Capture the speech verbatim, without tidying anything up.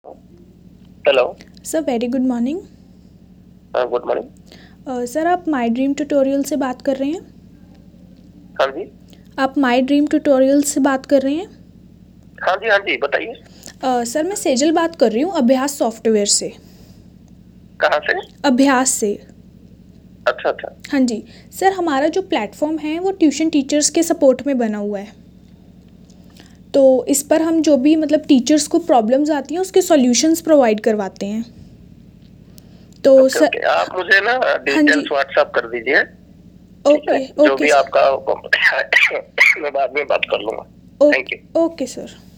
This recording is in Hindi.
Hello. Sir very good morning. Good morning. Sir आप माई ड्रीम ट्यूटोरियल से बात कर रहे हैं? हाँ जी। आप माई ड्रीम ट्यूटोरियल से बात कर रहे हैं? हाँ जी, हाँ जी, बताइए। uh, सर मैं सेजल बात कर रही हूँ अभ्यास सॉफ्टवेयर से। कहाँ से? अभ्यास से। अच्छा अच्छा। हाँ जी। सर हमारा जो प्लेटफॉर्म है वो ट्यूशन टीचर्स के सपोर्ट में बना हुआ है, तो इस पर हम जो भी मतलब टीचर्स को प्रॉब्लम्स आती हैं उसके सॉल्यूशंस प्रोवाइड करवाते हैं। तो ओके सर। ओके, आप मुझे ना हाँ डिटेल्स जी। व्हाट्सएप कर दीजिए। ठीक है, ओके जो ओके भी सर। आपका मैं बाद में बात कर लूंगा। Thank okay you. Okay sir.